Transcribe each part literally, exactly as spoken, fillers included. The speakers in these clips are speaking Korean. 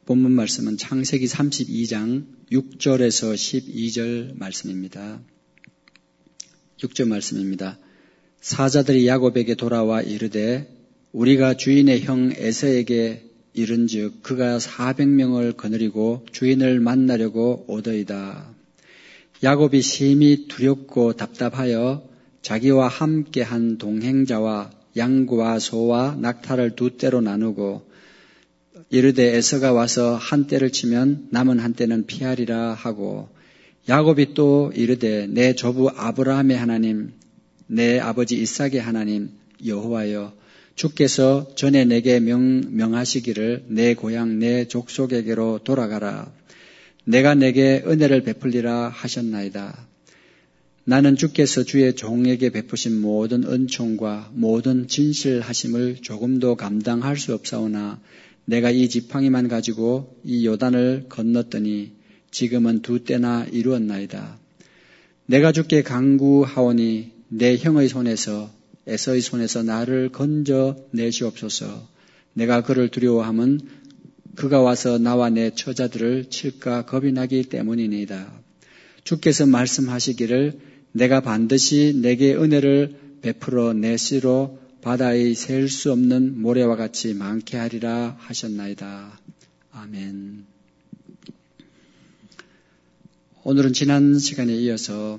본문 말씀은 창세기 삼십이 장 육 절에서 십이 절 말씀입니다. 육 절 말씀입니다. 사자들이 야곱에게 돌아와 이르되 우리가 주인의 형 에서에게 이른즉 그가 사백 명을 거느리고 주인을 만나려고 오더이다. 야곱이 심히 두렵고 답답하여 자기와 함께한 동행자와 양과 소와 낙타를 두 떼로 나누고 이르되 에서가 와서 한 떼를 치면 남은 한 떼는 피하리라 하고 야곱이 또 이르되 내 조부 아브라함의 하나님 내 아버지 이삭의 하나님 여호와여 주께서 전에 내게 명, 명하시기를 내 고향 내 족속에게로 돌아가라. 내가 내게 은혜를 베풀리라 하셨나이다. 나는 주께서 주의 종에게 베푸신 모든 은총과 모든 진실하심을 조금도 감당할 수 없사오나 내가 이 지팡이만 가지고 이 요단을 건넜더니 지금은 두 때나 이루었나이다. 내가 주께 간구하오니 내 형의 손에서 에서의 손에서 나를 건져 내시옵소서. 내가 그를 두려워함은 그가 와서 나와 내 처자들을 칠까 겁이 나기 때문이니이다. 주께서 말씀하시기를 내가 반드시 내게 은혜를 베풀어 내시로 바다에 셀 수 없는 모래와 같이 많게 하리라 하셨나이다. 아멘. 오늘은 지난 시간에 이어서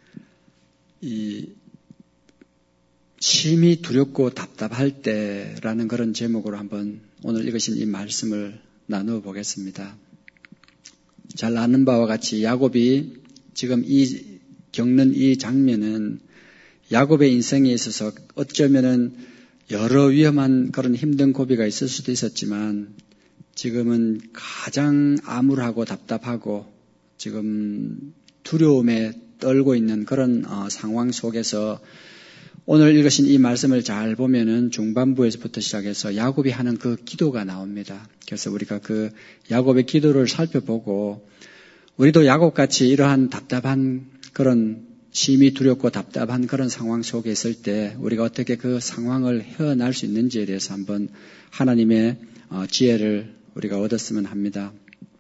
이 심히 두렵고 답답할 때라는 그런 제목으로 한번 오늘 읽으신 이 말씀을 나누어 보겠습니다. 잘 아는 바와 같이 야곱이 지금 이 겪는 이 장면은 야곱의 인생에 있어서 어쩌면은 여러 위험한 그런 힘든 고비가 있을 수도 있었지만 지금은 가장 암울하고 답답하고 지금 두려움에 떨고 있는 그런 어, 상황 속에서 오늘 읽으신 이 말씀을 잘 보면은 중반부에서부터 시작해서 야곱이 하는 그 기도가 나옵니다. 그래서 우리가 그 야곱의 기도를 살펴보고 우리도 야곱같이 이러한 답답한 그런 심히 두렵고 답답한 그런 상황 속에 있을 때 우리가 어떻게 그 상황을 헤어날 수 있는지에 대해서 한번 하나님의 지혜를 우리가 얻었으면 합니다.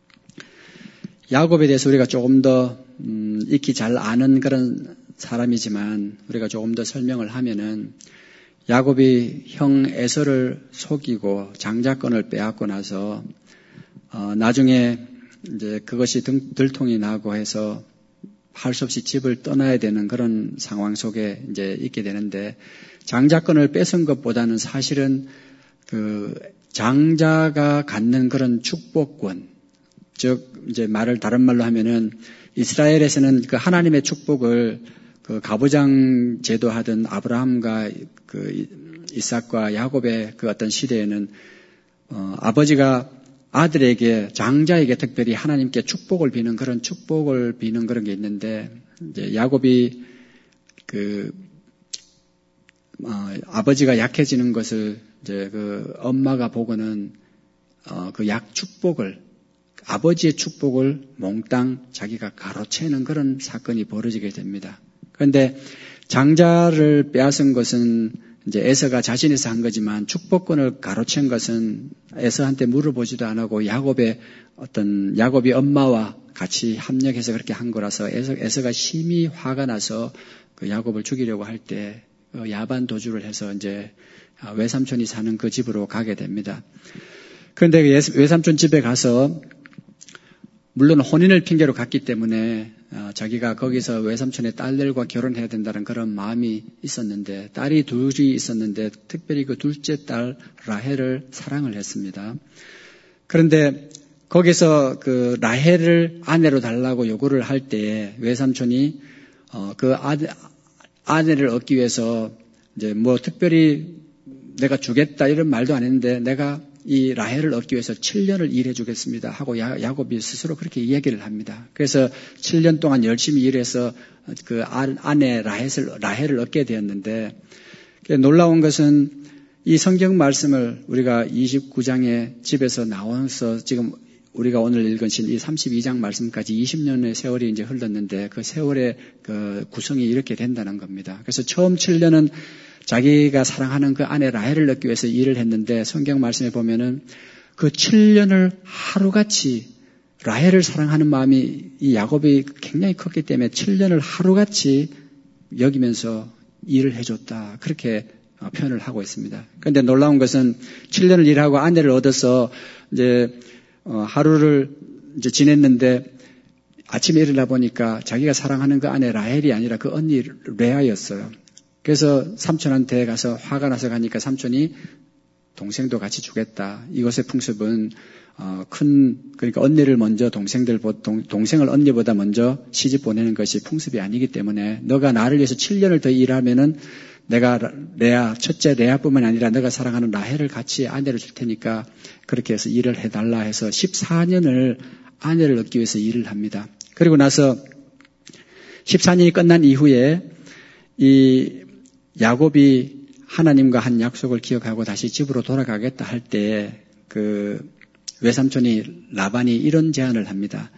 야곱에 대해서 우리가 조금 더 음, 익히 잘 아는 그런 사람이지만 우리가 조금 더 설명을 하면은 야곱이 형 에서를 속이고 장자권을 빼앗고 나서 어, 나중에 이제 그것이 등, 들통이 나고 해서 할 수 없이 집을 떠나야 되는 그런 상황 속에 이제 있게 되는데 장자권을 뺏은 것보다는 사실은 그 장자가 갖는 그런 축복권, 즉 이제 말을 다른 말로 하면은 이스라엘에서는 그 하나님의 축복을 그 가부장 제도하던 아브라함과 그 이삭과 야곱의 그 어떤 시대에는 어, 아버지가 아들에게 장자에게 특별히 하나님께 축복을 비는 그런 축복을 비는 그런 게 있는데 이제 야곱이 그 어, 아버지가 약해지는 것을 이제 그 엄마가 보고는 어, 그 약 축복을 아버지의 축복을 몽땅 자기가 가로채는 그런 사건이 벌어지게 됩니다. 그런데 장자를 빼앗은 것은 이제 에서가 자신에서 한 거지만 축복권을 가로챈 것은 에서한테 물어보지도 안 하고 야곱의 어떤 야곱이 엄마와 같이 합력해서 그렇게 한 거라서 에서, 에서가 심히 화가 나서 그 야곱을 죽이려고 할 때 야반 도주를 해서 이제 외삼촌이 사는 그 집으로 가게 됩니다. 그런데 외삼촌 집에 가서 물론 혼인을 핑계로 갔기 때문에 자기가 거기서 외삼촌의 딸들과 결혼해야 된다는 그런 마음이 있었는데 딸이 둘이 있었는데 특별히 그 둘째 딸 라헬을 사랑을 했습니다. 그런데 거기서 그 라헬을 아내로 달라고 요구를 할 때에 외삼촌이 어 그 아내, 아내를 얻기 위해서 이제 뭐 특별히 내가 주겠다 이런 말도 안 했는데 내가 이 라헬을 얻기 위해서 칠 년을 일해 주겠습니다 하고 야, 야곱이 스스로 그렇게 이야기를 합니다. 그래서 칠 년 동안 열심히 일해서 그 아내 라헬을, 라헬을 얻게 되었는데 놀라운 것은 이 성경 말씀을 우리가 이십구 장의 집에서 나와서 지금 우리가 오늘 읽으신 이 삼십이 장 말씀까지 이십 년의 세월이 이제 흘렀는데 그 세월의 그 구성이 이렇게 된다는 겁니다. 그래서 처음 칠 년은 자기가 사랑하는 그 아내 라헬을 얻기 위해서 일을 했는데 성경 말씀에 보면은 그 칠 년을 하루같이 라헬을 사랑하는 마음이 이 야곱이 굉장히 컸기 때문에 칠 년을 하루같이 여기면서 일을 해줬다. 그렇게 표현을 하고 있습니다. 그런데 놀라운 것은 칠 년을 일하고 아내를 얻어서 이제 하루를 이제 지냈는데 아침에 일어나 보니까 자기가 사랑하는 그 아내 라헬이 아니라 그 언니 레아였어요. 그래서 삼촌한테 가서 화가 나서 가니까 삼촌이 동생도 같이 주겠다. 이것의 풍습은 어, 큰 그러니까 언니를 먼저 동생들 동, 동생을 언니보다 먼저 시집 보내는 것이 풍습이 아니기 때문에 너가 나를 위해서 칠 년을 더 일하면은 내가 레아 첫째 레아뿐만 아니라 너가 사랑하는 라헬을 같이 아내를 줄 테니까 그렇게 해서 일을 해달라 해서 십사 년을 아내를 얻기 위해서 일을 합니다. 그리고 나서 십사 년이 끝난 이후에 이 야곱이 하나님과 한 약속을 기억하고 다시 집으로 돌아가겠다 할 때 그 외삼촌이 라반이 이런 제안을 합니다.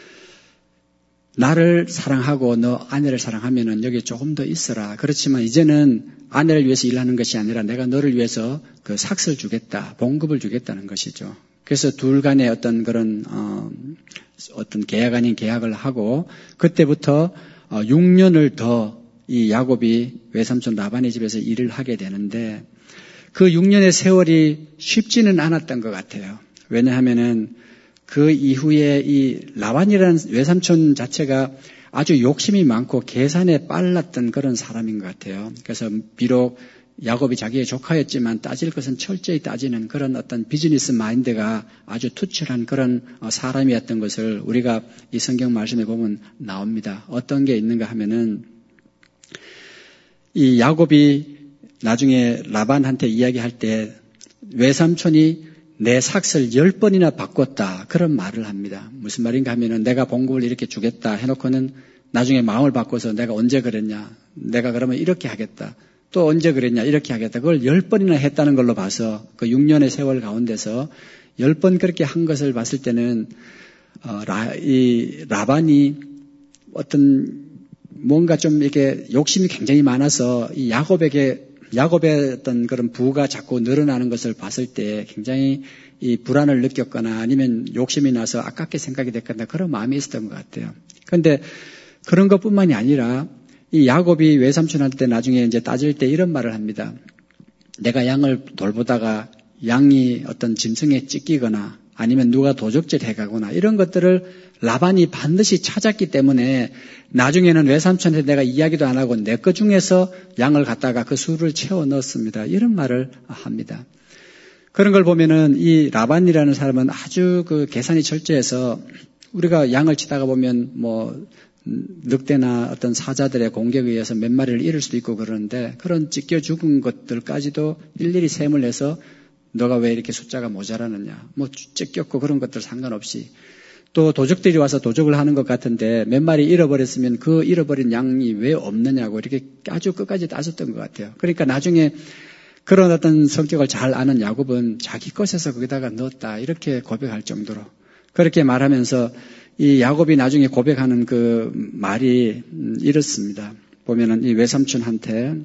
나를 사랑하고 너 아내를 사랑하면은 여기 조금 더 있어라. 그렇지만 이제는 아내를 위해서 일하는 것이 아니라 내가 너를 위해서 그 삭슬 주겠다, 봉급을 주겠다는 것이죠. 그래서 둘 간의 어떤 그런 어, 어떤 계약 아닌 계약을 하고 그때부터 어, 육 년을 더 이 야곱이 외삼촌 라반의 집에서 일을 하게 되는데 그 육 년의 세월이 쉽지는 않았던 것 같아요. 왜냐하면은 그 이후에 이 라반이라는 외삼촌 자체가 아주 욕심이 많고 계산에 빨랐던 그런 사람인 것 같아요. 그래서 비록 야곱이 자기의 조카였지만 따질 것은 철저히 따지는 그런 어떤 비즈니스 마인드가 아주 투철한 그런 사람이었던 것을 우리가 이 성경 말씀에 보면 나옵니다. 어떤 게 있는가 하면은 이 야곱이 나중에 라반한테 이야기할 때 외삼촌이 내 삭슬 열 번이나 바꿨다. 그런 말을 합니다. 무슨 말인가 하면은 내가 봉급을 이렇게 주겠다 해놓고는 나중에 마음을 바꿔서 내가 언제 그랬냐. 내가 그러면 이렇게 하겠다. 또 언제 그랬냐. 이렇게 하겠다. 그걸 열 번이나 했다는 걸로 봐서 그 육 년의 세월 가운데서 열 번 그렇게 한 것을 봤을 때는 어, 라, 이 라반이 어떤 뭔가 좀 이렇게 욕심이 굉장히 많아서 이 야곱에게 야곱의 어떤 그런 부가 자꾸 늘어나는 것을 봤을 때 굉장히 이 불안을 느꼈거나 아니면 욕심이 나서 아깝게 생각이 됐거나 그런 마음이 있었던 것 같아요. 그런데 그런 것뿐만이 아니라 이 야곱이 외삼촌한테 나중에 이제 따질 때 이런 말을 합니다. 내가 양을 돌보다가 양이 어떤 짐승에 찢기거나 아니면 누가 도적질 해가거나 이런 것들을 라반이 반드시 찾았기 때문에 나중에는 외삼촌한테 내가 이야기도 안 하고 내 것 중에서 양을 갖다가 그 수를 채워 넣었습니다. 이런 말을 합니다. 그런 걸 보면은 이 라반이라는 사람은 아주 그 계산이 철저해서 우리가 양을 치다가 보면 뭐 늑대나 어떤 사자들의 공격에 의해서 몇 마리를 잃을 수도 있고 그러는데 그런 찢겨 죽은 것들까지도 일일이 셈을 해서 너가 왜 이렇게 숫자가 모자라느냐. 뭐 찢겼고 그런 것들 상관없이 또 도적들이 와서 도적을 하는 것 같은데 몇 마리 잃어버렸으면 그 잃어버린 양이 왜 없느냐고 이렇게 아주 끝까지 따졌던 것 같아요. 그러니까 나중에 그런 어떤 성격을 잘 아는 야곱은 자기 것에서 거기다가 넣었다 이렇게 고백할 정도로 그렇게 말하면서 이 야곱이 나중에 고백하는 그 말이 이렇습니다. 보면은 이 외삼촌한테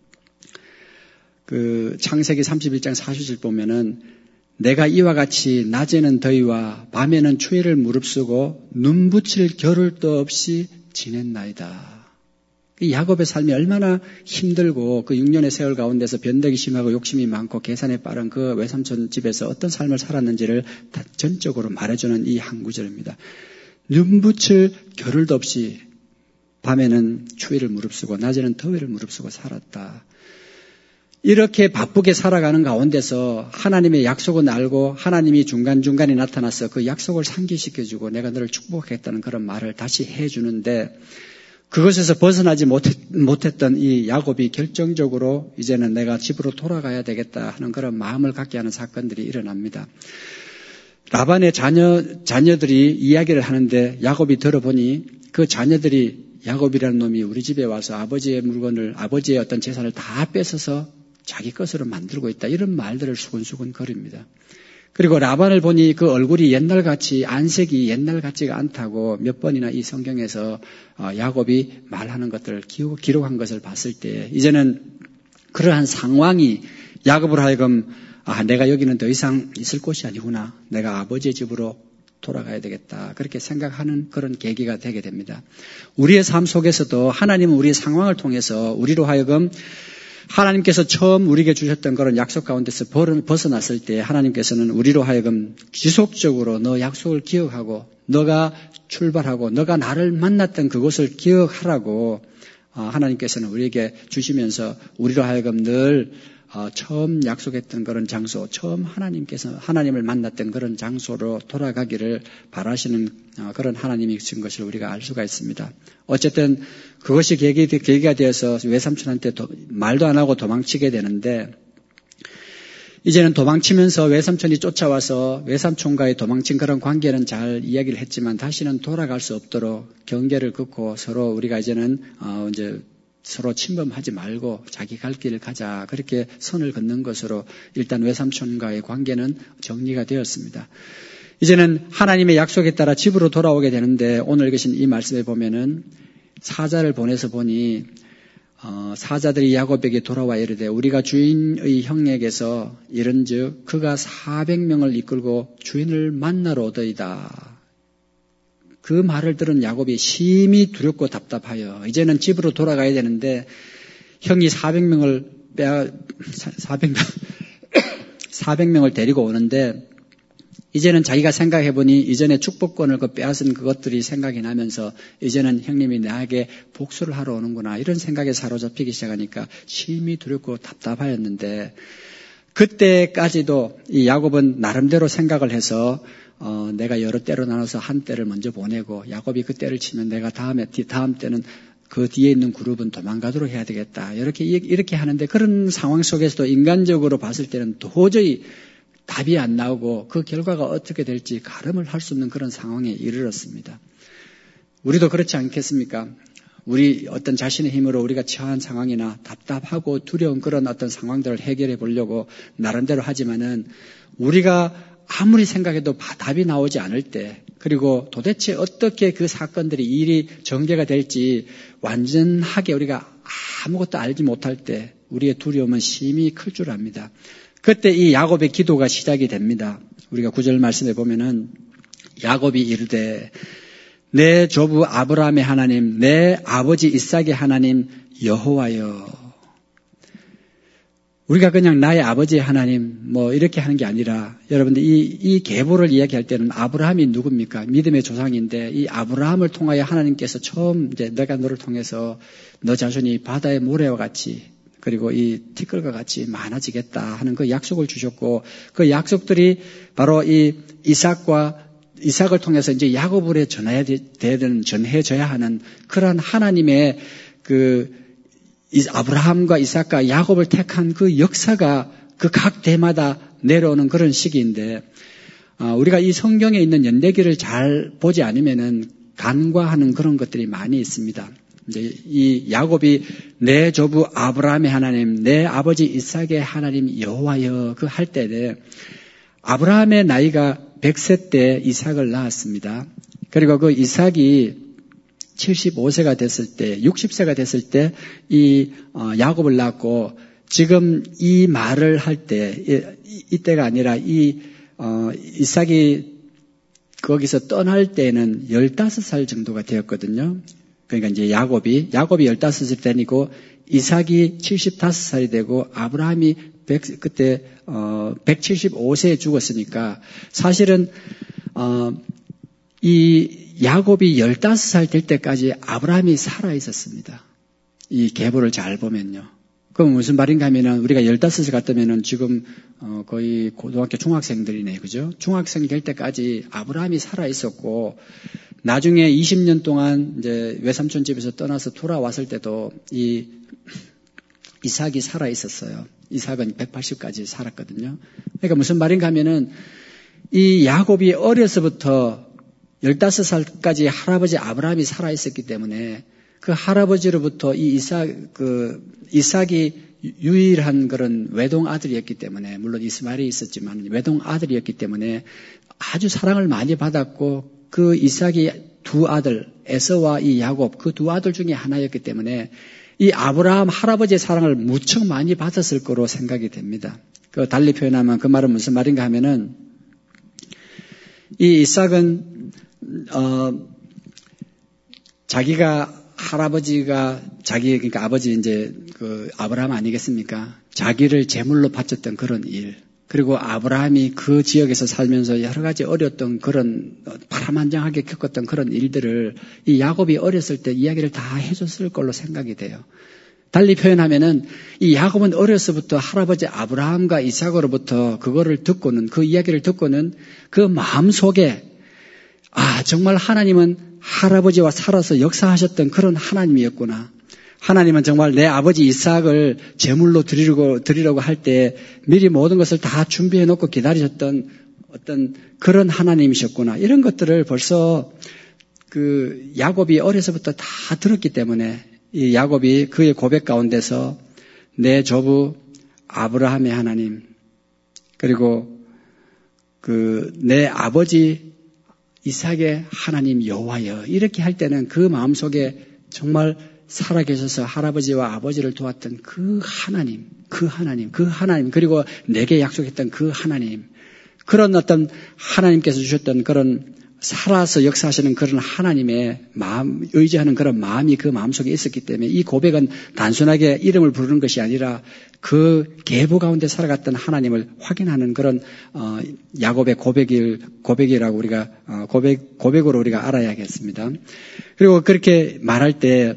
그 창세기 삼십일 장 사십 절 보면은 내가 이와 같이 낮에는 더위와 밤에는 추위를 무릅쓰고 눈 붙일 겨를도 없이 지냈나이다. 이 야곱의 삶이 얼마나 힘들고 그 육 년의 세월 가운데서 변덕이 심하고 욕심이 많고 계산에 빠른 그 외삼촌 집에서 어떤 삶을 살았는지를 다 전적으로 말해주는 이 한 구절입니다. 눈 붙일 겨를도 없이 밤에는 추위를 무릅쓰고 낮에는 더위를 무릅쓰고 살았다. 이렇게 바쁘게 살아가는 가운데서 하나님의 약속은 알고 하나님이 중간중간에 나타나서 그 약속을 상기시켜주고 내가 너를 축복하겠다는 그런 말을 다시 해주는데 그것에서 벗어나지 못했, 못했던 이 야곱이 결정적으로 이제는 내가 집으로 돌아가야 되겠다 하는 그런 마음을 갖게 하는 사건들이 일어납니다. 라반의 자녀, 자녀들이 이야기를 하는데 야곱이 들어보니 그 자녀들이 야곱이라는 놈이 우리 집에 와서 아버지의 물건을 아버지의 어떤 재산을 다 뺏어서 자기 것으로 만들고 있다. 이런 말들을 수근수근 거립니다. 그리고 라반을 보니 그 얼굴이 옛날같이 안색이 옛날 같지가 않다고 몇 번이나 이 성경에서 야곱이 말하는 것들을 기록한 것을 봤을 때 이제는 그러한 상황이 야곱으로 하여금 아, 내가 여기는 더 이상 있을 곳이 아니구나. 내가 아버지의 집으로 돌아가야 되겠다. 그렇게 생각하는 그런 계기가 되게 됩니다. 우리의 삶 속에서도 하나님은 우리의 상황을 통해서 우리로 하여금 하나님께서 처음 우리에게 주셨던 그런 약속 가운데서 벗어났을 때 하나님께서는 우리로 하여금 지속적으로 너 약속을 기억하고 너가 출발하고 너가 나를 만났던 그곳을 기억하라고 하나님께서는 우리에게 주시면서 우리로 하여금 늘 처음 약속했던 그런 장소, 처음 하나님께서 하나님을 만났던 그런 장소로 돌아가기를 바라시는 그런 하나님이신 것을 우리가 알 수가 있습니다. 어쨌든 그것이 계기, 계기가 되어서 외삼촌한테 도, 말도 안 하고 도망치게 되는데 이제는 도망치면서 외삼촌이 쫓아와서 외삼촌과의 도망친 그런 관계는 잘 이야기를 했지만 다시는 돌아갈 수 없도록 경계를 긋고 서로 우리가 이제는 어, 이제 서로 침범하지 말고 자기 갈 길을 가자. 그렇게 선을 긋는 것으로 일단 외삼촌과의 관계는 정리가 되었습니다. 이제는 하나님의 약속에 따라 집으로 돌아오게 되는데 오늘 읽으신 이 말씀에 보면은 사자를 보내서 보니 어, 사자들이 야곱에게 돌아와 이르되 우리가 주인의 형에게서 이른즉 그가 사백 명을 이끌고 주인을 만나러 오더이다. 그 말을 들은 야곱이 심히 두렵고 답답하여 이제는 집으로 돌아가야 되는데 형이 사백 명을 빼 사백 명 사백 명을 데리고 오는데 이제는 자기가 생각해보니 이전에 축복권을 그 빼앗은 그것들이 생각이 나면서 이제는 형님이 나에게 복수를 하러 오는구나 이런 생각에 사로잡히기 시작하니까 심히 두렵고 답답하였는데 그때까지도 이 야곱은 나름대로 생각을 해서 어, 내가 여러 때로 나눠서 한 때를 먼저 보내고 야곱이 그 때를 치면 내가 다음에 다음 때는 그 뒤에 있는 그룹은 도망가도록 해야 되겠다. 이렇게 이렇게 하는데 그런 상황 속에서도 인간적으로 봤을 때는 도저히 답이 안 나오고 그 결과가 어떻게 될지 가름을 할 수 없는 그런 상황에 이르렀습니다. 우리도 그렇지 않겠습니까? 우리 어떤 자신의 힘으로 우리가 처한 상황이나 답답하고 두려운 그런 어떤 상황들을 해결해 보려고 나름대로 하지만은 우리가 아무리 생각해도 답이 나오지 않을 때 그리고 도대체 어떻게 그 사건들이 일이 전개가 될지 완전하게 우리가 아무것도 알지 못할 때 우리의 두려움은 심히 클 줄 압니다. 그때 이 야곱의 기도가 시작이 됩니다. 우리가 구절 말씀에 보면은 야곱이 이르되 내 조부 아브라함의 하나님 내 아버지 이삭의 하나님 여호와여. 우리가 그냥 나의 아버지의 하나님 뭐 이렇게 하는 게 아니라 여러분들 이, 이 계보를 이야기할 때는 아브라함이 누굽니까? 믿음의 조상인데 이 아브라함을 통하여 하나님께서 처음 이제 내가 너를 통해서 너 자손이 바다의 모래와 같이 그리고 이 티끌과 같이 많아지겠다 하는 그 약속을 주셨고 그 약속들이 바로 이 이삭과 이삭을 통해서 이제 야곱으로 전해야 되는 전해져야 하는 그런 하나님의 그 아브라함과 이삭과 야곱을 택한 그 역사가 그 각 대마다 내려오는 그런 시기인데 우리가 이 성경에 있는 연대기를 잘 보지 않으면은 간과하는 그런 것들이 많이 있습니다. 이제 이 야곱이 내 조부 아브라함의 하나님, 내 아버지 이삭의 하나님 여호와여 그 할 때에 아브라함의 나이가 백 세 때 이삭을 낳았습니다. 그리고 그 이삭이 칠십오 세가 됐을 때, 육십 세가 됐을 때 이 야곱을 낳았고 지금 이 말을 할 때 이때가 아니라 이 어, 이삭이 거기서 떠날 때는 열다섯 살 정도가 되었거든요. 그러니까 이제 야곱이, 야곱이 열다섯 살 되고, 이삭이 칠십오 살이 되고, 아브라함이 백, 그때, 어, 백칠십오 세에 죽었으니까, 사실은, 어, 이 야곱이 열다섯 살 될 때까지 아브라함이 살아 있었습니다. 이 계보를 잘 보면요. 그럼 무슨 말인가 하면은, 우리가 열다섯 살 갔다면은 지금, 어, 거의 고등학교 중학생들이네, 그죠? 중학생 될 때까지 아브라함이 살아 있었고, 나중에 이십 년 동안 이제 외삼촌 집에서 떠나서 돌아왔을 때도 이 이삭이 살아 있었어요. 이삭은 백팔십까지 살았거든요. 그러니까 무슨 말인가 하면은 이 야곱이 어려서부터 열다섯 살까지 할아버지 아브라함이 살아 있었기 때문에 그 할아버지로부터 이 이삭, 그 이삭이 유일한 그런 외동 아들이었기 때문에 물론 이스마엘이 있었지만 외동 아들이었기 때문에 아주 사랑을 많이 받았고 그 이삭이 두 아들 에서와 이 야곱 그 두 아들 중에 하나였기 때문에 이 아브라함 할아버지의 사랑을 무척 많이 받았을 거로 생각이 됩니다. 그 달리 표현하면 그 말은 무슨 말인가 하면은 이 이삭은 어 자기가 할아버지가 자기 그러니까 아버지 이제 그 아브라함 아니겠습니까? 자기를 제물로 바쳤던 그런 일. 그리고 아브라함이 그 지역에서 살면서 여러 가지 어려웠던 그런 파란만장하게 겪었던 그런 일들을 이 야곱이 어렸을 때 이야기를 다 해줬을 걸로 생각이 돼요. 달리 표현하면은 이 야곱은 어려서부터 할아버지 아브라함과 이삭으로부터 그거를 듣고는 그 이야기를 듣고는 그 마음 속에 아 정말 하나님은 할아버지와 살아서 역사하셨던 그런 하나님이었구나. 하나님은 정말 내 아버지 이삭을 제물로 드리려고, 드리려고 할 때 미리 모든 것을 다 준비해 놓고 기다리셨던 어떤 그런 하나님이셨구나. 이런 것들을 벌써 그 야곱이 어려서부터 다 들었기 때문에 이 야곱이 그의 고백 가운데서 내 조부 아브라함의 하나님 그리고 그 내 아버지 이삭의 하나님 여호와여 이렇게 할 때는 그 마음속에 정말 살아계셔서 할아버지와 아버지를 도왔던 그 하나님, 그 하나님, 그 하나님 그리고 내게 약속했던 그 하나님 그런 어떤 하나님께서 주셨던 그런 살아서 역사하시는 그런 하나님의 마음, 의지하는 그런 마음이 그 마음속에 있었기 때문에 이 고백은 단순하게 이름을 부르는 것이 아니라 그 계보 가운데 살아갔던 하나님을 확인하는 그런 어, 야곱의 고백일, 고백이라고 우리가 어, 고백, 고백으로 우리가 알아야겠습니다. 그리고 그렇게 말할 때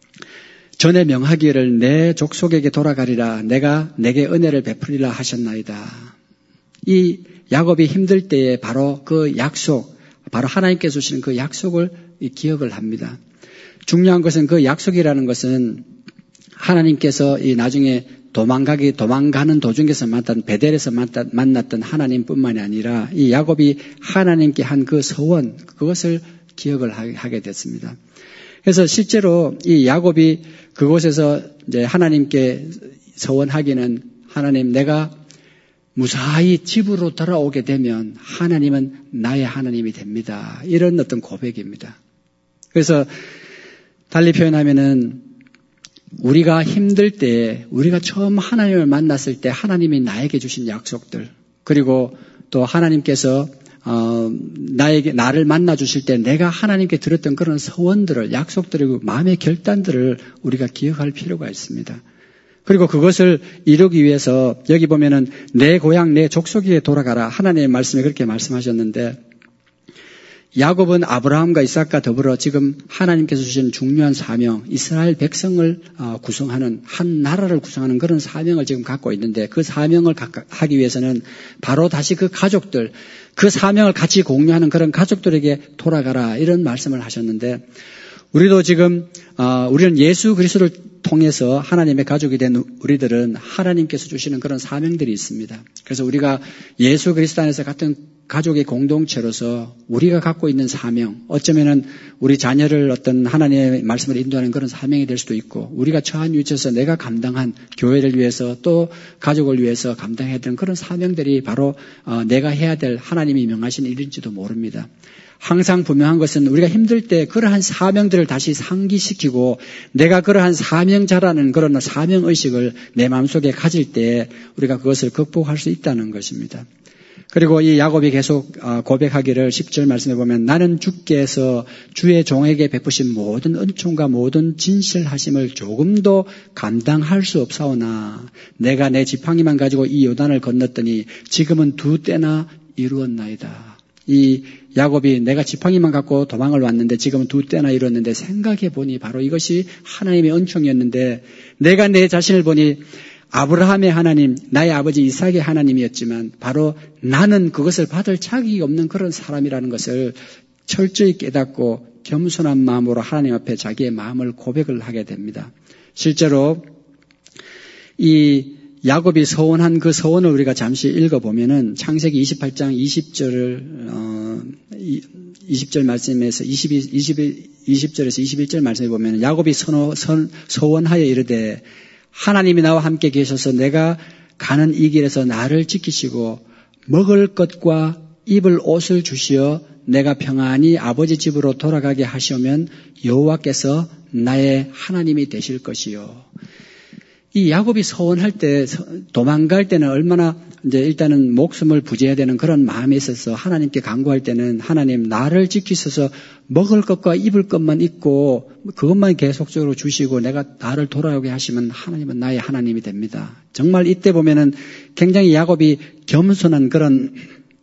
전에 명하기를 내 족속에게 돌아가리라 내가 내게 은혜를 베풀리라 하셨나이다. 이 야곱이 힘들 때에 바로 그 약속 바로 하나님께서 주시는 그 약속을 기억을 합니다. 중요한 것은 그 약속이라는 것은 하나님께서 이 나중에 도망가기 도망가는 도중에서 만났던 베델에서 만났던 하나님뿐만이 아니라 이 야곱이 하나님께 한 그 서원 그것을 기억을 하게 됐습니다. 그래서 실제로 이 야곱이 그곳에서 이제 하나님께 서원하기는 하나님 내가 무사히 집으로 돌아오게 되면 하나님은 나의 하나님이 됩니다. 이런 어떤 고백입니다. 그래서 달리 표현하면은 우리가 힘들 때 우리가 처음 하나님을 만났을 때 하나님이 나에게 주신 약속들 그리고 또 하나님께서 어, 나에게 나를 만나 주실 때 내가 하나님께 들었던 그런 서원들을 약속들이고 마음의 결단들을 우리가 기억할 필요가 있습니다. 그리고 그것을 이루기 위해서 여기 보면은 내 고향 내 족속에 돌아가라 하나님의 말씀에 그렇게 말씀하셨는데 야곱은 아브라함과 이삭과 더불어 지금 하나님께서 주신 중요한 사명 이스라엘 백성을 구성하는 한 나라를 구성하는 그런 사명을 지금 갖고 있는데 그 사명을 하기 위해서는 바로 다시 그 가족들 그 사명을 같이 공유하는 그런 가족들에게 돌아가라 이런 말씀을 하셨는데 우리도 지금 어, 우리는 예수 그리스도를 통해서 하나님의 가족이 된 우리들은 하나님께서 주시는 그런 사명들이 있습니다. 그래서 우리가 예수 그리스도 안에서 같은 가족의 공동체로서 우리가 갖고 있는 사명, 어쩌면은 우리 자녀를 어떤 하나님의 말씀을 인도하는 그런 사명이 될 수도 있고 우리가 처한 위치에서 내가 감당한 교회를 위해서 또 가족을 위해서 감당해야 되는 그런 사명들이 바로 어, 내가 해야 될 하나님이 명하신 일인지도 모릅니다. 항상 분명한 것은 우리가 힘들 때 그러한 사명들을 다시 상기시키고 내가 그러한 사명자라는 그런 사명의식을 내 마음속에 가질 때 우리가 그것을 극복할 수 있다는 것입니다. 그리고 이 야곱이 계속 고백하기를 십 절 말씀해 보면 나는 주께서 주의 종에게 베푸신 모든 은총과 모든 진실하심을 조금도 감당할 수 없사오나 내가 내 지팡이만 가지고 이 요단을 건넜더니 지금은 두 때나 이루었나이다. 이 야곱이 내가 지팡이만 갖고 도망을 왔는데 지금은 두 때나 이뤘는데 생각해 보니 바로 이것이 하나님의 은총이었는데 내가 내 자신을 보니 아브라함의 하나님, 나의 아버지 이삭의 하나님이었지만 바로 나는 그것을 받을 자격이 없는 그런 사람이라는 것을 철저히 깨닫고 겸손한 마음으로 하나님 앞에 자기의 마음을 고백을 하게 됩니다. 실제로 이 야곱이 서원한 그 서원을 우리가 잠시 읽어보면은 창세기 이십팔 장 이십 절을 어, 이십 절 말씀에서 이십이, 이십일, 이십 절에서 이십일 절 말씀에 보면 야곱이 선호, 선, 서원하여 이르되 하나님이 나와 함께 계셔서 내가 가는 이 길에서 나를 지키시고 먹을 것과 입을 옷을 주시어 내가 평안히 아버지 집으로 돌아가게 하시면 여호와께서 나의 하나님이 되실 것이요. 이 야곱이 서원할 때, 도망갈 때는 얼마나 이제 일단은 목숨을 부지해야 되는 그런 마음이 있어서 하나님께 간구할 때는 하나님 나를 지키셔서 먹을 것과 입을 것만 있고 그것만 계속적으로 주시고 내가 나를 돌아오게 하시면 하나님은 나의 하나님이 됩니다. 정말 이때 보면은 굉장히 야곱이 겸손한 그런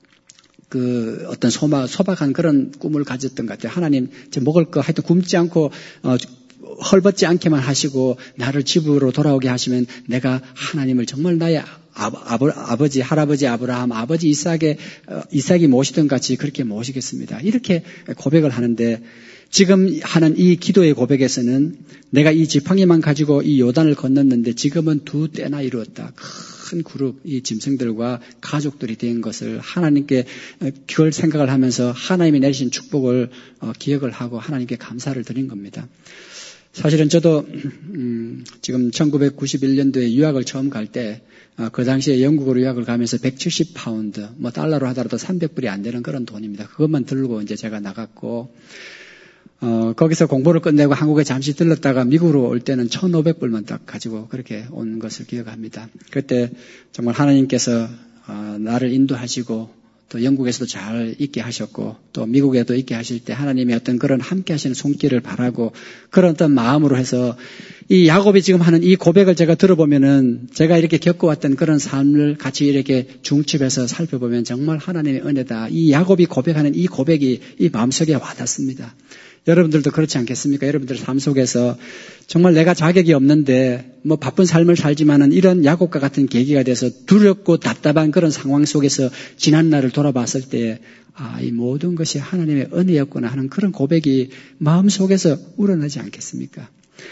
그 어떤 소마, 소박한 그런 꿈을 가졌던 것 같아요. 하나님 저 먹을 거 하여튼 굶지 않고 어, 헐벗지 않게만 하시고 나를 집으로 돌아오게 하시면 내가 하나님을 정말 나의 아버, 아버, 아버지, 할아버지 아브라함, 아버지 이삭의, 어, 이삭이 모시던 같이 그렇게 모시겠습니다. 이렇게 고백을 하는데 지금 하는 이 기도의 고백에서는 내가 이 지팡이만 가지고 이 요단을 건넜는데 지금은 두 때나 이루었다. 큰 그룹, 이 짐승들과 가족들이 된 것을 하나님께 그걸 생각을 하면서 하나님이 내리신 축복을 기억을 하고 하나님께 감사를 드린 겁니다. 사실은 저도 음, 지금 천구백구십일 년도에 유학을 처음 갈 때 그 당시에 영국으로 유학을 가면서 백칠십 파운드, 뭐 달러로 하더라도 삼백 불이 안 되는 그런 돈입니다. 그것만 들고 이제 제가 나갔고 어, 거기서 공부를 끝내고 한국에 잠시 들렀다가 미국으로 올 때는 천오백 불만 딱 가지고 그렇게 온 것을 기억합니다. 그때 정말 하나님께서 어, 나를 인도하시고 또 영국에서도 잘 있게 하셨고 또 미국에도 있게 하실 때 하나님의 어떤 그런 함께 하시는 손길을 바라고 그런 어떤 마음으로 해서 이 야곱이 지금 하는 이 고백을 제가 들어보면은 제가 이렇게 겪어왔던 그런 삶을 같이 이렇게 중첩해서 살펴보면 정말 하나님의 은혜다. 이 야곱이 고백하는 이 고백이 이 마음속에 와닿습니다. 여러분들도 그렇지 않겠습니까? 여러분들 삶 속에서 정말 내가 자격이 없는데 뭐 바쁜 삶을 살지만은 이런 야곱과 같은 계기가 돼서 두렵고 답답한 그런 상황 속에서 지난 날을 돌아봤을 때 아, 이 모든 것이 하나님의 은혜였구나 하는 그런 고백이 마음속에서 우러나지 않겠습니까?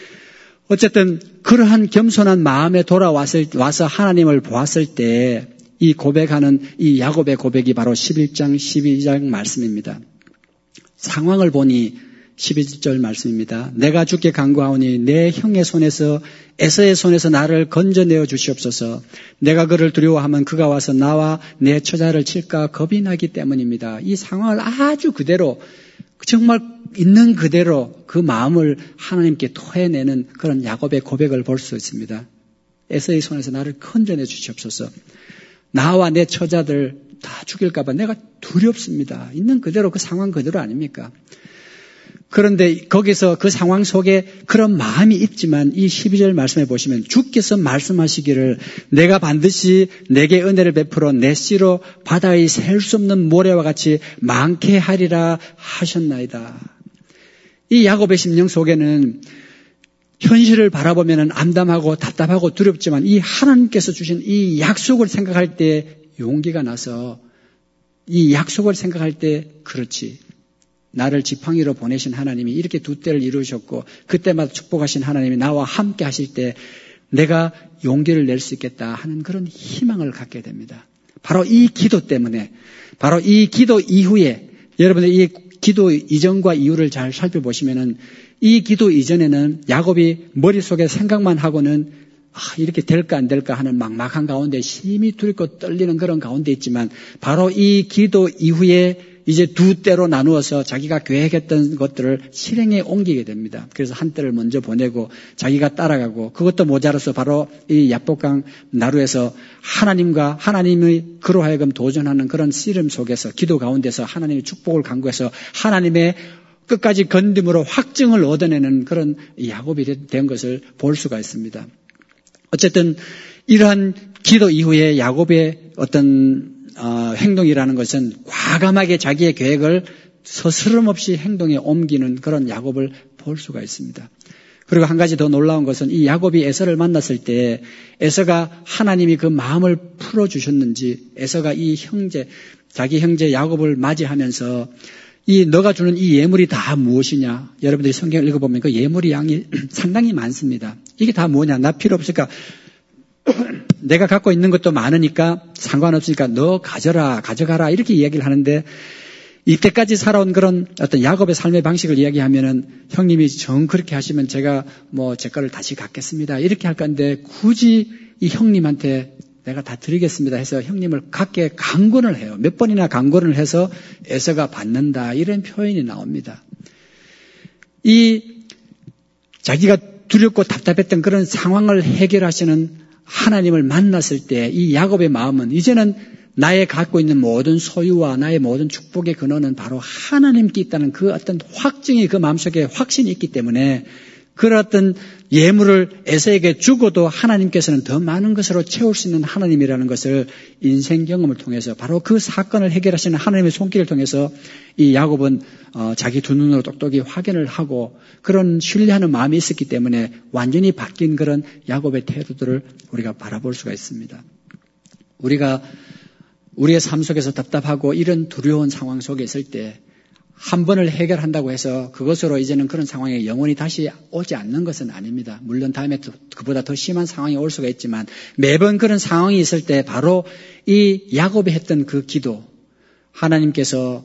어쨌든 그러한 겸손한 마음에 돌아왔을 와서 하나님을 보았을 때 이 고백하는 이 야곱의 고백이 바로 십일 장 십이 장 말씀입니다. 상황을 보니 십일 절 말씀입니다. 내가 주께 간구하오니 내 형의 손에서 에서의 손에서 나를 건져내어 주시옵소서. 내가 그를 두려워하면 그가 와서 나와 내 처자를 칠까 겁이 나기 때문입니다. 이 상황을 아주 그대로 정말 있는 그대로 그 마음을 하나님께 토해내는 그런 야곱의 고백을 볼 수 있습니다. 에서의 손에서 나를 건져내 주시옵소서. 나와 내 처자들 다 죽일까 봐 내가 두렵습니다. 있는 그대로 그 상황 그대로 아닙니까? 그런데 거기서 그 상황 속에 그런 마음이 있지만 이 십이 절 말씀해 보시면 주께서 말씀하시기를 내가 반드시 내게 은혜를 베풀어 내 씨로 바다의 셀 수 없는 모래와 같이 많게 하리라 하셨나이다. 이 야곱의 심령 속에는 현실을 바라보면 암담하고 답답하고 두렵지만 이 하나님께서 주신 이 약속을 생각할 때 용기가 나서 이 약속을 생각할 때 그렇지. 나를 지팡이로 보내신 하나님이 이렇게 두 때를 이루셨고 그때마다 축복하신 하나님이 나와 함께 하실 때 내가 용기를 낼 수 있겠다 하는 그런 희망을 갖게 됩니다. 바로 이 기도 때문에 바로 이 기도 이후에 여러분들 이 기도 이전과 이후를 잘 살펴보시면은 이 기도 이전에는 야곱이 머릿속에 생각만 하고는 아, 이렇게 될까 안 될까 하는 막막한 가운데 심히 두렵고 떨리는 그런 가운데 있지만 바로 이 기도 이후에 이제 두 때로 나누어서 자기가 계획했던 것들을 실행에 옮기게 됩니다. 그래서 한 때를 먼저 보내고 자기가 따라가고 그것도 모자라서 바로 이 야복강 나루에서 하나님과 하나님의 그로 하여금 도전하는 그런 씨름 속에서 기도 가운데서 하나님의 축복을 간구해서 하나님의 끝까지 건딤으로 확증을 얻어내는 그런 야곱이 된 것을 볼 수가 있습니다. 어쨌든 이러한 기도 이후에 야곱의 어떤 어, 행동이라는 것은 과감하게 자기의 계획을 서스럼 없이 행동에 옮기는 그런 야곱을 볼 수가 있습니다. 그리고 한 가지 더 놀라운 것은 이 야곱이 에서를 만났을 때 에서가 하나님이 그 마음을 풀어주셨는지 에서가 이 형제, 자기 형제 야곱을 맞이하면서 이 너가 주는 이 예물이 다 무엇이냐? 여러분들이 성경을 읽어보면 그 예물이 양이 상당히 많습니다. 이게 다 뭐냐? 나 필요 없을까? 내가 갖고 있는 것도 많으니까 상관없으니까 너 가져라, 가져가라 이렇게 이야기를 하는데 이때까지 살아온 그런 어떤 야곱의 삶의 방식을 이야기하면은 형님이 정 그렇게 하시면 제가 뭐 제 거를 다시 갖겠습니다. 이렇게 할 건데 굳이 이 형님한테 내가 다 드리겠습니다 해서 형님을 갖게 강권을 해요. 몇 번이나 강권을 해서 에서가 받는다. 이런 표현이 나옵니다. 이 자기가 두렵고 답답했던 그런 상황을 해결하시는 하나님을 만났을 때 이 야곱의 마음은 이제는 나의 갖고 있는 모든 소유와 나의 모든 축복의 근원은 바로 하나님께 있다는 그 어떤 확증이 그 마음속에 확신이 있기 때문에 그런 어떤 예물을 에서에게 주고도 하나님께서는 더 많은 것으로 채울 수 있는 하나님이라는 것을 인생 경험을 통해서 바로 그 사건을 해결하시는 하나님의 손길을 통해서 이 야곱은 어, 자기 두 눈으로 똑똑히 확인을 하고 그런 신뢰하는 마음이 있었기 때문에 완전히 바뀐 그런 야곱의 태도들을 우리가 바라볼 수가 있습니다. 우리가 우리의 삶 속에서 답답하고 이런 두려운 상황 속에 있을 때 한 번을 해결한다고 해서 그것으로 이제는 그런 상황에 영원히 다시 오지 않는 것은 아닙니다. 물론 다음에 그보다 더 심한 상황이 올 수가 있지만 매번 그런 상황이 있을 때 바로 이 야곱이 했던 그 기도, 하나님께서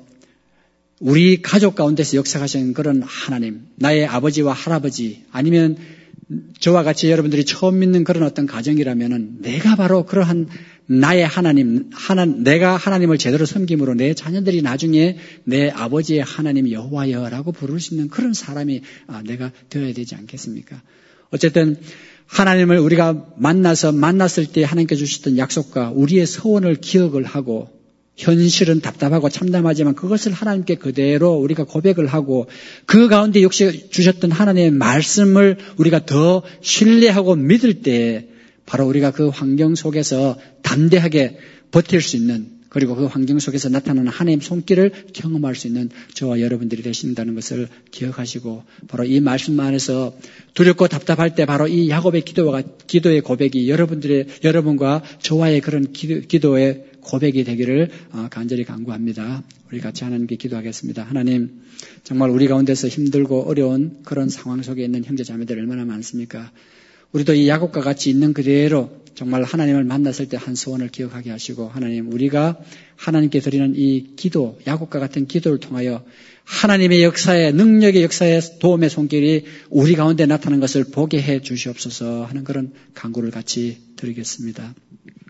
우리 가족 가운데서 역사하시는 그런 하나님, 나의 아버지와 할아버지 아니면 저와 같이 여러분들이 처음 믿는 그런 어떤 가정이라면은 내가 바로 그러한 나의 하나님, 하나, 내가 하나님을 제대로 섬김으로 내 자녀들이 나중에 내 아버지의 하나님 여호와여라고 부를 수 있는 그런 사람이 아, 내가 되어야 되지 않겠습니까? 어쨌든 하나님을 우리가 만나서 만났을 때 하나님께 주셨던 약속과 우리의 서원을 기억을 하고 현실은 답답하고 참담하지만 그것을 하나님께 그대로 우리가 고백을 하고 그 가운데 역시 주셨던 하나님의 말씀을 우리가 더 신뢰하고 믿을 때 바로 우리가 그 환경 속에서 담대하게 버틸 수 있는 그리고 그 환경 속에서 나타나는 하나님의 손길을 경험할 수 있는 저와 여러분들이 되신다는 것을 기억하시고 바로 이 말씀 안에서 두렵고 답답할 때 바로 이 야곱의 기도와 기도의 고백이 여러분들의 여러분과 저와의 그런 기도, 기도의 고백이 되기를 간절히 간구합니다. 우리 같이 하나님께 기도하겠습니다. 하나님, 정말 우리 가운데서 힘들고 어려운 그런 상황 속에 있는 형제 자매들 얼마나 많습니까? 우리도 이 야곱과 같이 있는 그대로 정말 하나님을 만났을 때 한 소원을 기억하게 하시고 하나님, 우리가 하나님께 드리는 이 기도, 야곱과 같은 기도를 통하여 하나님의 역사에, 능력의 역사에 도움의 손길이 우리 가운데 나타나는 것을 보게 해 주시옵소서 하는 그런 간구를 같이 드리겠습니다.